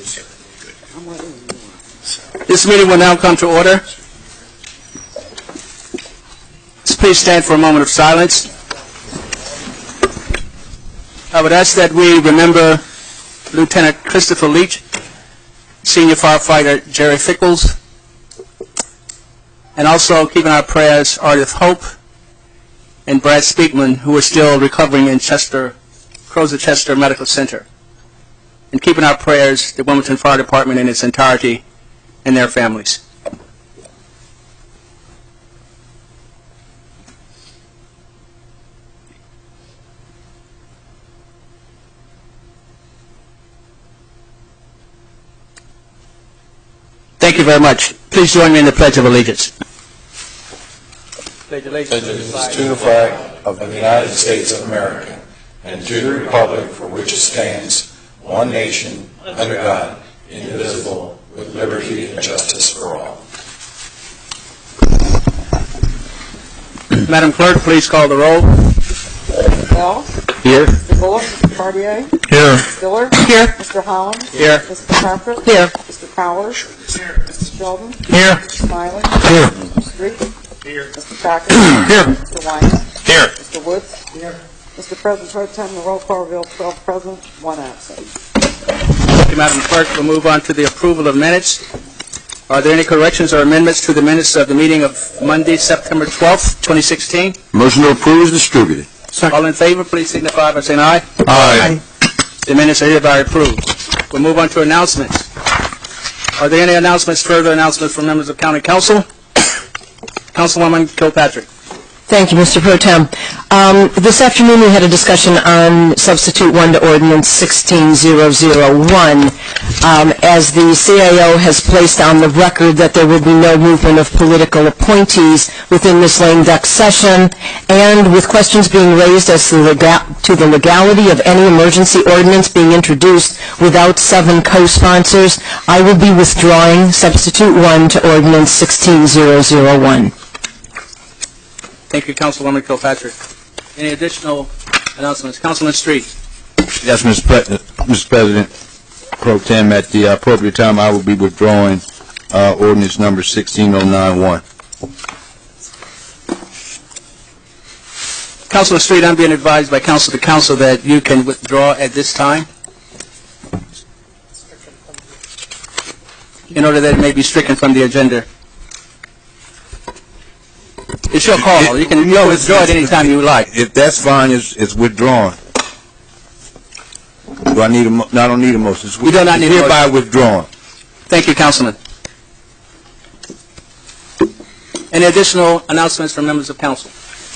This meeting will now come to order. Please stand for a moment of silence. I would ask that we remember Lieutenant Christopher Leach, Senior Firefighter Jerry Fickles, and also keep in our prayers Ardith Hope and Brad Speakman, who are still recovering in Crozet Chester Medical Center. And keep in our prayers the Wilmington Fire Department in its entirety and their families. Thank you very much. Please join me in the Pledge of Allegiance. Pledge allegiance to the flag of the United States of America and to the republic for which it stands, one nation, under God, indivisible, with liberty and justice for all. Madam Clerk, please call the roll. Bell? Here. Mr. Bullock? Mr. Cartier? Here. Mr. Stiller? Here. Mr. Holland? Here. Mr. Patrick? Here. Mr. Powers? Here. Mr. Sheldon? Here. Mr. Smiley? Here. Mr. Street? Here. Mr. Packard? Here. Mr. Weiner? Here. Mr. Woods? Here. Mr. President Pro Tem, the roll call reveals 12 present, 1 absent. Thank you, Madam Clerk. We'll move on to the approval of minutes. Are there any corrections or amendments to the minutes of the meeting of Monday, September 12th, 2016? Motion to approve is distributed. All in favor, please signify by saying aye. Aye. The minutes are hereby approved. We'll move on to announcements. Are there any announcements, further announcements from members of County Council? Councilwoman Kilpatrick. Thank you, Mr. Pro Tem. This afternoon we had a discussion on Substitute 1 to Ordinance 16001. As the CAO has placed on the record that there will be no movement of political appointees within this lame duck session, and with questions being raised as to the legality of any emergency ordinance being introduced without 7 co-sponsors, I will be withdrawing Substitute 1 to Ordinance 16001. Thank you, Councilwoman Kilpatrick. Any additional announcements? Councilman Street. Yes, Mr. President, Pro Tem, at the appropriate time, I will be withdrawing ordinance number 16091. Councilman Street, I'm being advised by council to council that you can withdraw at this time in order that it may be stricken from the agenda. It's your call. You can withdraw it any time you like. If that's fine, it's withdrawn. Do I need a I don't need a motion. You do not need a motion. Hereby withdrawn. Thank you, Councilman. Any additional announcements from members of council?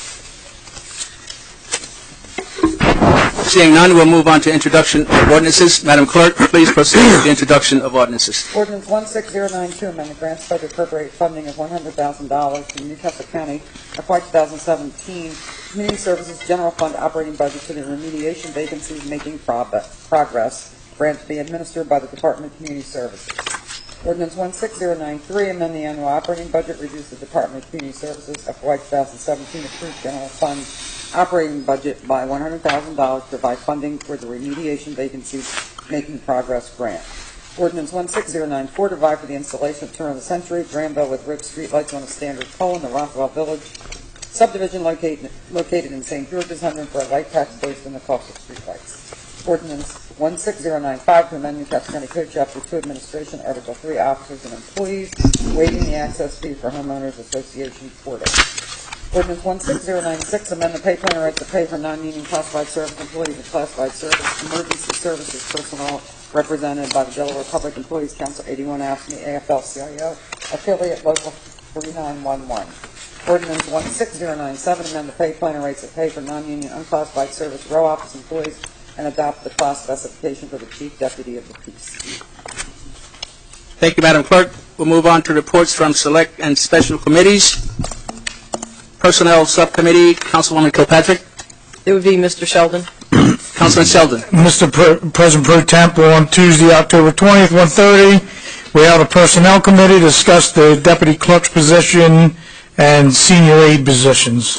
Seeing none, we'll move on to introduction of ordinances. Madam Clerk, please proceed with the introduction of ordinances. Ordinance 16092, amendment grants budget appropriate funding of $100,000 to the Newcastle County FY 2017 Community Services General Fund operating budget to the remediation vacancies making progress. Grant to be administered by the Department of Community Services. Ordinance 16093, amend the annual operating budget, reduce the Department of Community Services FY 2017 approved general fund operating budget by $100,000 to provide funding for the remediation vacancies making progress grant. Ordinance 16094, to provide for the installation of turn of the century Granville with rib streetlights on a standard pole in the Rothwell Village subdivision located in St. George's, Hendon, for a light tax based on the cost of streetlights. Ordinance 16095, to amend Newcastle County Code Chapter 2 Administration, Article 3 Officers and Employees, waiving the access fee for Homeowners Association portal. Ordinance 16096, amend the pay plan rates to pay for non-union classified service employees and classified service emergency services personnel represented by the Delaware Public Employees Council 81 AFSCME AFL-CIO affiliate local 3911. Ordinance 16097, amend the pay plan rates to pay for non-union unclassified service row office employees and adopt the class specification for the Chief Deputy of the Peace. Thank you, Madam Clerk. We'll move on to reports from select and special committees. Personnel Subcommittee, Councilwoman Kilpatrick. It would be Mr. Sheldon. Councilman Sheldon. Mr. President Pro Tempore, on Tuesday, October 20th, 1:30, we held a Personnel Committee to discuss the Deputy Clerk's position and Senior Aide positions.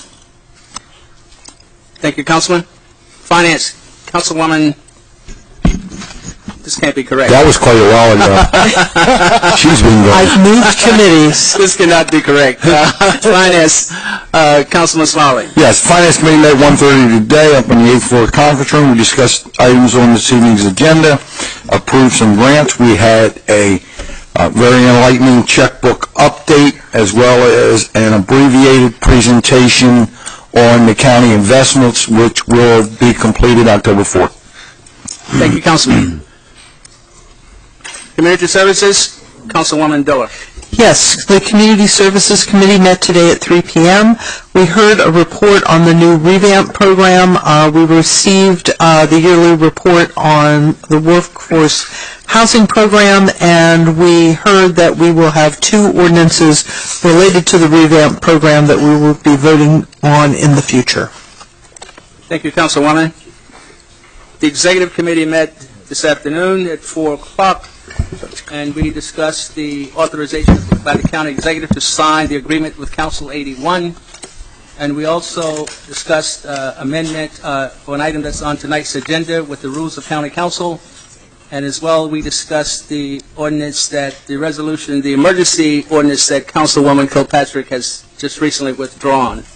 Thank you, Councilman. Finance, Councilwoman This can't be correct. That was quite a while ago. She's been gone. I've moved committees. This cannot be correct. Finance, Councilman Smiley. Yes, Finance Committee met 1:30 today up in the 8th floor conference room. We discussed items on this evening's agenda, approved some grants. We had a very enlightening checkbook update, as well as an abbreviated presentation on the county investments, which will be completed October 4th. Thank you, Councilman. Community Services, Councilwoman Diller. Yes, the Community Services Committee met today at 3 p.m. We heard a report on the new revamp program. We received the yearly report on the workforce housing program, and we heard that we will have 2 ordinances related to the revamp program that we will be voting on in the future. Thank you, Councilwoman. The Executive Committee met this afternoon at 4 o'clock, and we discussed the authorization by the County Executive to sign the agreement with Council 81, and we also discussed amendment for an item that's on tonight's agenda with the rules of County Council, and as well we discussed the ordinance that, the resolution, the emergency ordinance that Councilwoman Kilpatrick has just recently withdrawn.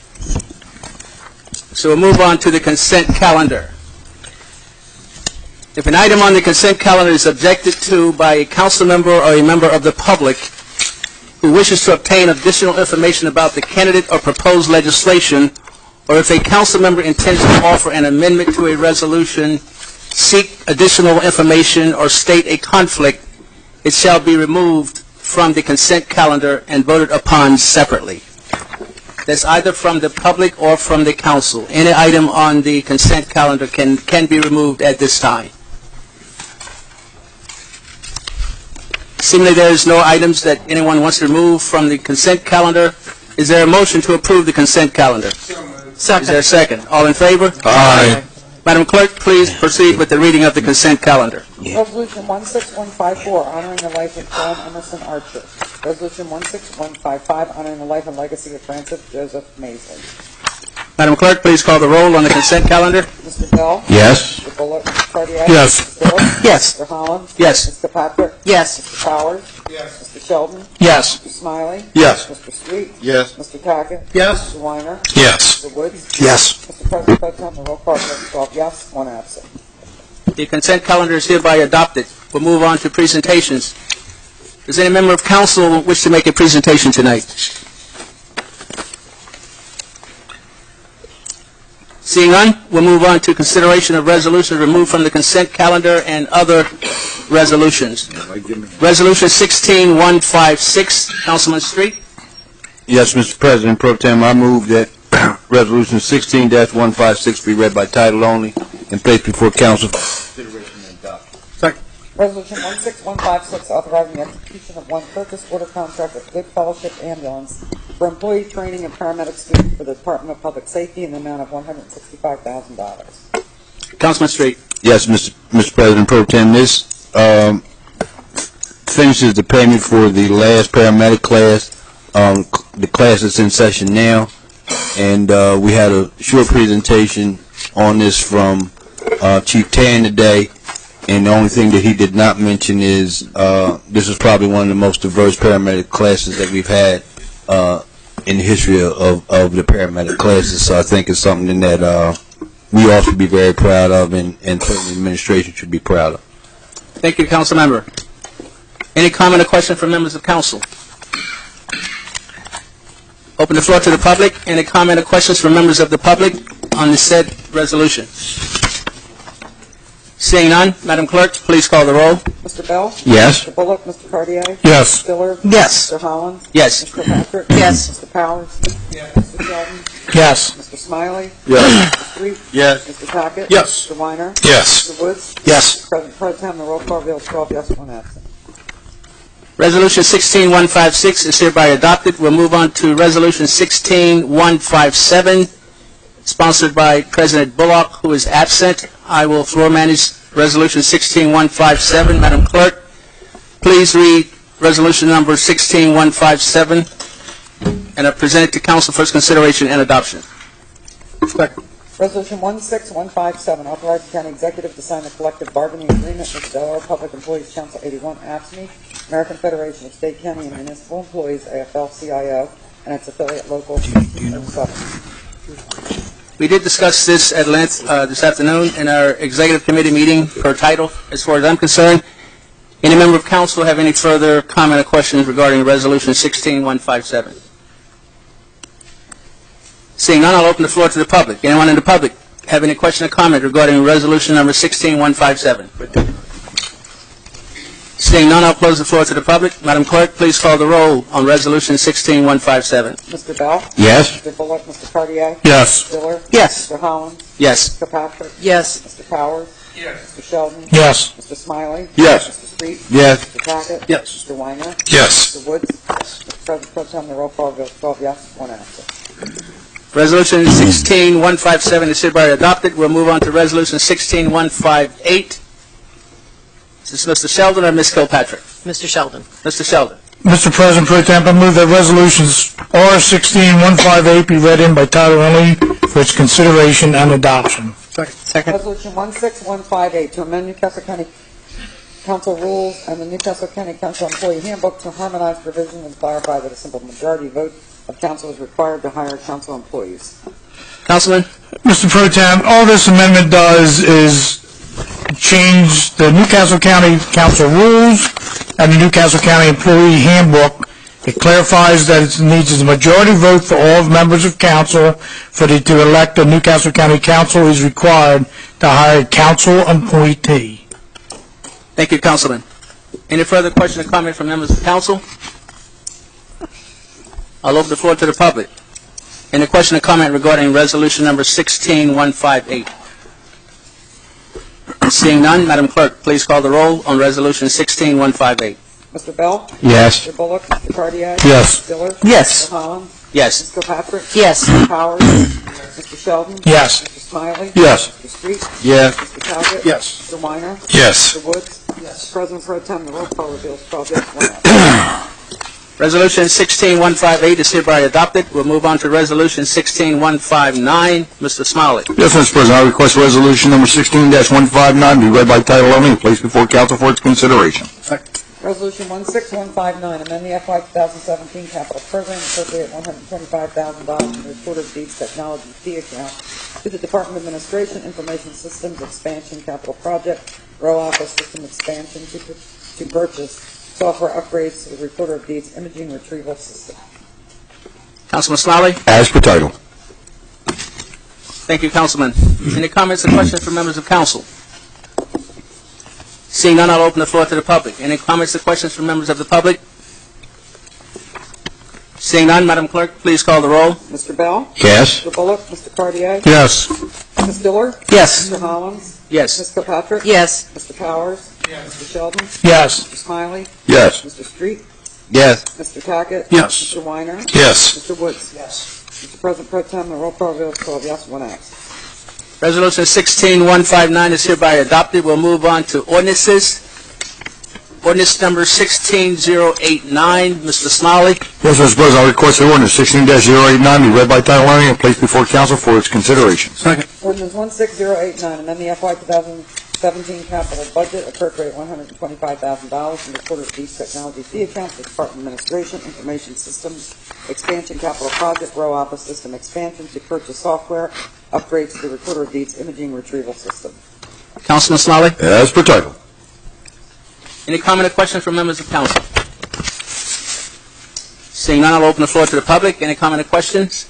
So we'll move on to the consent calendar. If an item on the consent calendar is objected to by a council member or a member of the public who wishes to obtain additional information about the candidate or proposed legislation, or if a council member intends to offer an amendment to a resolution, seek additional information, or state a conflict, it shall be removed from the consent calendar and voted upon separately. That's either from the public or from the council. Any item on the consent calendar can be removed at this time. Seemingly there is no items that anyone wants to remove from the consent calendar. Is there a motion to approve the consent calendar? Second. Is there a second? All in favor? Aye. Madam Clerk, please proceed with the reading of the consent calendar. Resolution 16154, honoring the life of John Emerson Archer. Resolution 16155, honoring the life and legacy of Francis Joseph Maisley. Madam Clerk, please call the roll on the consent calendar. Mr. Bell? Yes. Mr. Bullock? Mr. Cartier? Yes. Mr. Phillips? Yes. Mr. Holland? Yes. Mr. Patrick? Yes. Mr. Powers? Yes. Mr. Sheldon? Yes. Mr. Smiley? Yes. Mr. Sweet? Yes. Mr. Tackett? Yes. Mr. Weiner? Yes. Mr. Woods? Yes. Mr. President, Pro Tem, the roll call vote 12 yes, 1 absent. The consent calendar is hereby adopted. We'll move on to presentations. Does any member of council wish to make a presentation tonight? Seeing none, we'll move on to consideration of resolution removed from the consent calendar and other resolutions. Resolution 16156, Councilman Street. Yes, Mr. President, Pro Tem, I move that Resolution 16-156 be read by title only and placed before council for consideration and adoption. Resolution 16156, authorizing the execution of one purchase order contract with Good Fellowship Ambulance for employee training and paramedic students for the Department of Public Safety in the amount of $165,000. Councilman Street. Yes, Mr. President, Pro Tem, this finishes the payment for the last paramedic class, the class that's in session now, and we had a short presentation on this from Chief Tan today, and the only thing that he did not mention is this is probably one of the most diverse paramedic classes that we've had in the history of the paramedic classes, so I think it's something that we all should be very proud of, and certainly the administration should be proud of. Thank you, Council Member. Any comment or question from members of council? Open the floor to the public. Any comment or questions from members of the public on the said resolution? Seeing none, Madam Clerk, please call the roll. Mr. Bell? Yes. Mr. Bullock? Mr. Cartier? Yes. Mr. Diller? Yes. Mr. Holland? Yes. Mr. Patrick? Yes. Mr. Powers? Yes. Mr. Sheldon? Yes. Mr. Smiley? Yes. Mr. Sweet? Yes. Mr. Tackett? Yes. Mr. Weiner? Yes. Mr. Woods? Yes. President Pro Tem, the roll call vote 12 yes, 1 absent. Resolution 16156 is hereby adopted. We'll move on to Resolution 16157, sponsored by President Bullock, who is absent. I will floor manage Resolution 16157. Madam Clerk, please read Resolution number 16157 and present it to Council for its consideration and adoption. Resolution 16157, authorizing county executive to sign a collective bargaining agreement with Delaware Public Employees Council 81, AFSCME, American Federation of State, County, and Municipal Employees, AFL-CIO, and its affiliate local 7. We did discuss this at length this afternoon in our executive committee meeting per title, as far as I'm concerned. Any member of council have any further comment or questions regarding Resolution 16157? Seeing none, I'll open the floor to the public. Anyone in the public have any question or comment regarding Resolution number 16157? Seeing none, I'll close the floor to the public. Madam Clerk, please call the roll on Resolution 16157. Mr. Bell? Yes. Mr. Bullock? Mr. Cartier? Yes. Mr. Diller? Yes. Mr. Hollins? Yes. Mr. Patrick? Yes. Mr. Powers? Yes. Mr. Sheldon? Yes. Mr. Smiley? Yes. Mr. Street? Yes. Mr. Tackett? Yes. Mr. Weiner? Yes. Mr. Woods? Mr. President Pro Tem, the roll call vote 12 yes, 1 absent. Resolution 16157 is hereby adopted. We'll move on to Resolution 16158. Is this Mr. Sheldon or Ms. Kilpatrick? Mr. Sheldon. Mr. Sheldon. Mr. President Pro Tem, I move that resolutions R-16158 be read in by title only for its consideration and adoption. Second. Resolution 16158, to amend Newcastle County Council rules and the Newcastle County Council Employee Handbook to harmonize provisions and clarify that a simple majority vote of council is required to hire council employees. Councilman? Mr. Pro Tem, all this amendment does is change the Newcastle County Council rules and the Newcastle County Employee Handbook. It clarifies that it needs a majority vote for all members of council to elect a Newcastle County Council is required to hire a council appointee. Thank you, Councilman. Any further question or comment from members of council? I'll open the floor to the public. Any question or comment regarding Resolution number 16158? Seeing none, Madam Clerk, please call the roll on Resolution 16158. Mr. Bell? Yes. Mr. Bullock? Mr. Cartier? Yes. Mr. Diller? Yes. Mr. Hollins? Yes. Mr. Patrick? Yes. Mr. Powers? Mr. Sheldon? Yes. Mr. Smiley? Yes. Mr. Street? Yes. Mr. Tackett? Yes. Mr. Weiner? Yes. Mr. Woods? Yes. President Pro Tem, the roll call reveals 12 yes, 1 absent. Resolution 16158 is hereby adopted. We'll move on to Resolution 16159. Mr. Smiley. Yes, Mr. President, I request resolution number 16-159 be read by title only and placed before council for its consideration. Resolution 16159, amend the FY 2017 capital program, appropriate $125,000 from the Recorder of Deeds Technology fee account to the Department of Administration Information Systems Expansion Capital Project, Row Office System Expansion to purchase software upgrades to the Recorder of Deeds Imaging Retrieval System. Councilman Smiley. As per title. Thank you, Councilman. Any comments or questions from members of council? Seeing none, I'll open the floor to the public. Any comments or questions from members of the public? Seeing none, Madam Clerk, please call the roll. Mr. Bell? Yes. Mr. Bullock? Mr. Cartier? Yes. Ms. Diller? Yes. Mr. Hollins? Yes. Ms. Kilpatrick? Yes. Mr. Powers? Yes. Mr. Sheldon? Yes. Mr. Smiley? Yes. Mr. Street? Yes. Mr. Tackett? Yes. Mr. Weiner? Yes. Mr. Woods? Yes. Mr. President Pro Tem, the roll call reveals 12 yes, 1 absent. Resolution 16159 is hereby adopted. We'll move on to ordinances. Ordinance number 16089. Mr. Smiley. Yes, Mr. President, I request that ordinance 16-089 be read by title only and placed before council for its consideration. Ordinance 16089, amend the FY 2017 capital budget, appropriate $125,000 from the Recorder of Deeds Technology fee account to the Department of Administration Information Systems Expansion Capital Project, Row Office System Expansion to purchase software upgrades to the Recorder of Deeds Imaging Retrieval System. Councilman Smiley. As per title. Any comment or question from members of council? Seeing none, I'll open the floor to the public. Any comment or questions?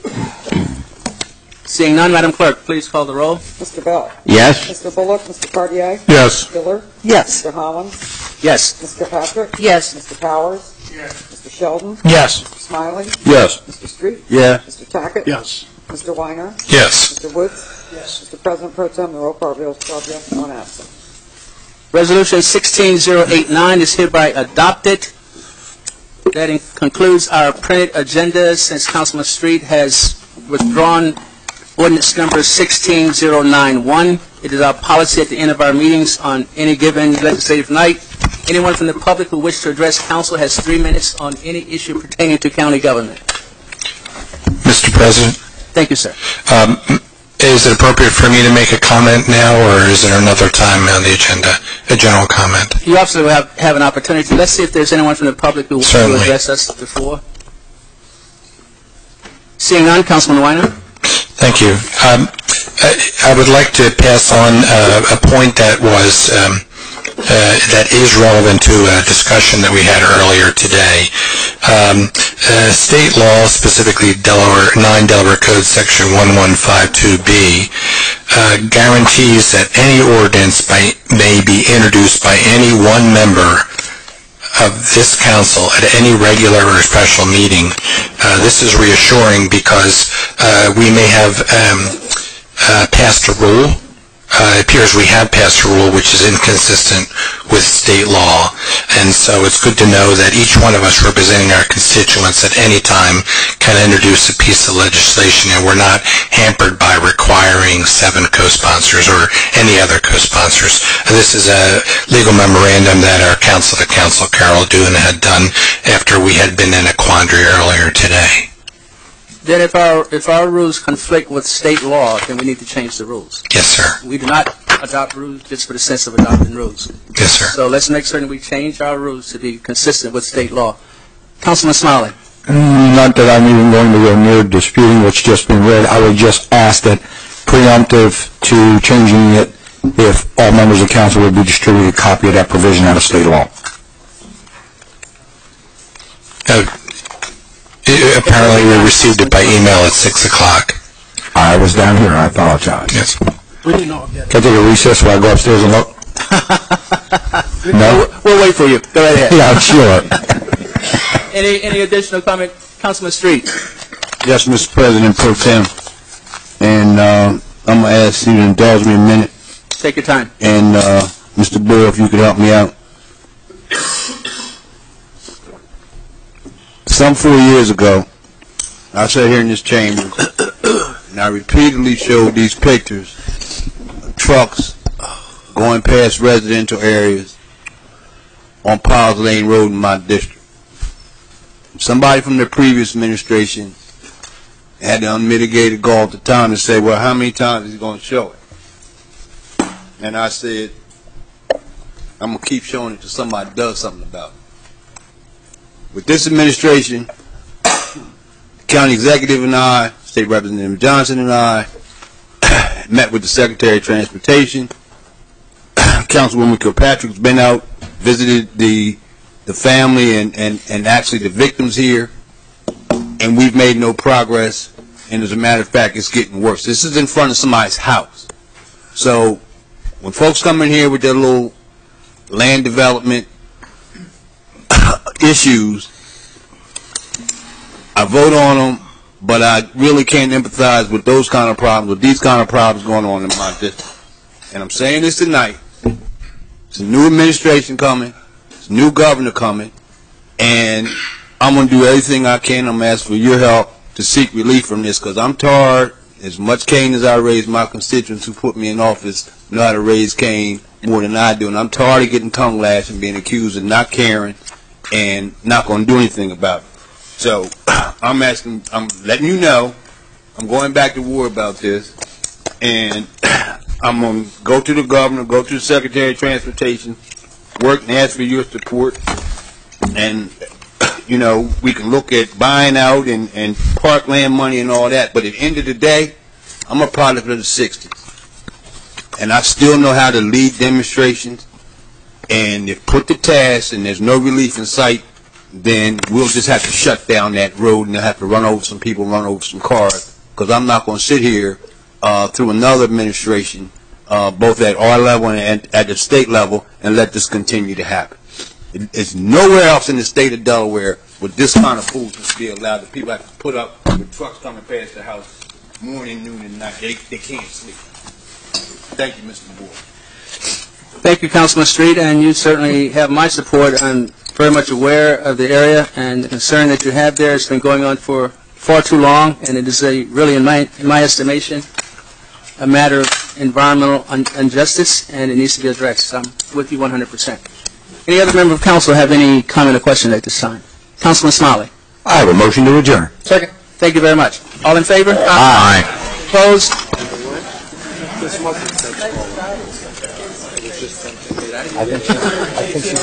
Seeing none, Madam Clerk, please call the roll. Mr. Bell? Yes. Mr. Bullock? Mr. Cartier? Yes. Mr. Diller? Yes. Mr. Hollins? Yes. Ms. Kilpatrick? Yes. Mr. Powers? Yes. Mr. Sheldon? Yes. Mr. Smiley? Yes. Mr. Street? Yes. Mr. Tackett? Yes. Mr. Weiner? Yes. Mr. Woods? Yes. Mr. President Pro Tem, the roll call reveals 12 yes, 1 absent. Resolution 16089 is hereby adopted. That concludes our printed agenda since Councilman Street has withdrawn ordinance number 16091. It is our policy at the end of our meetings on any given legislative night. Anyone from the public who wishes to address council has 3 minutes on any issue pertaining to county government. Mr. President, Thank you, sir. Is it appropriate for me to make a comment now, or is there another time on the agenda, a general comment? You also will have an opportunity. Let's see if there's anyone from the public who wants to Certainly. address us before. Seeing none, Councilman Weiner. Thank you. I would like to pass on a point that was that is relevant to a discussion that we had earlier today. State law, specifically 9 Delaware Code Section 1152B, guarantees that any ordinance may be introduced by any one member of this council at any regular or special meeting. This is reassuring because we may have passed a rule. It appears we have passed a rule which is inconsistent with state law, and so it's good to know that each one of us representing our constituents at any time can introduce a piece of legislation, and we're not hampered by requiring 7 co-sponsors or any other co-sponsors. This is a legal memorandum that our counsel Carol Dune had done after we had been in a quandary earlier today. Then if our rules conflict with state law, then we need to change the rules. Yes, sir. We do not adopt rules just for the sense of adopting rules. Yes, sir. So let's make certain we change our rules to be consistent with state law. Councilman Smiley. Not that I'm even going to go near disputing what's just been read. I would just ask that preemptive to changing it if all members of council would be distributed a copy of that provision out of state law. Apparently we received it by email at 6 o'clock. I was down here. I apologize. Yes. We didn't all get it. Can I take a recess while I go upstairs and look? No? We'll wait for you. Go right ahead. Yeah, I'm sure. Any additional comment? Councilman Street. Yes, Mr. President Pro Tem. And I'm going to ask you to indulge me a minute. Take your time. And Mr. Boyle, if you could help me out. Some 4 years ago, I sat here in this chamber, and I repeatedly showed these pictures of trucks going past residential areas on Piles Lane Road in my district. Somebody from the previous administration had the unmitigated gall at the time to say, well, how many times is he going to show it? And I said, I'm going to keep showing it till somebody does something about it. With this administration, county executive and I, State Representative Johnson and I, met with the Secretary of Transportation. Councilwoman Kilpatrick's been out, visited the family and actually the victims here, and we've made no progress, and as a matter of fact, it's getting worse. This is in front of somebody's house. So when folks come in here with their little land development issues, I vote on them, but I really can't empathize with those kind of problems, with these kind of problems going on in my district. And I'm saying this tonight. It's a new administration coming. It's a new governor coming. And I'm going to do everything I can. I'm going to ask for your help to seek relief from this, because I'm tired. As much cane as I raise, my constituents who put me in office know how to raise cane more than I do. And I'm tired of getting tongue lashed and being accused of not caring and not going to do anything about it. So I'm letting you know, I'm going back to war about this, and I'm going to go to the governor, go to the Secretary of Transportation, work and ask for your support, and, you know, we can look at buying out and parkland money and all that, but at the end of the day, I'm a product of the 60s, and I still know how to lead demonstrations. And if put to task and there's no relief in sight, then we'll just have to shut down that road and they'll have to run over some people, run over some cars, because I'm not going to sit here through another administration, both at our level and at the state level, and let this continue to happen. It's nowhere else in the state of Delaware would this kind of foolishness be allowed. The people have to put up with trucks coming past their house morning, noon, and night. They can't sleep. Thank you, Mr. Board. Thank you, Councilman Street, and you certainly have my support. I'm very much aware of the area and the concern that you have there. It's been going on for far too long, and it is really, in my estimation, a matter of environmental injustice, and it needs to be addressed. I'm with you 100%. Any other member of council have any comment or question at this time? Councilman Smiley. I have a motion to adjourn. Second. Thank you very much. All in favor? Aye. Opposed? I think she's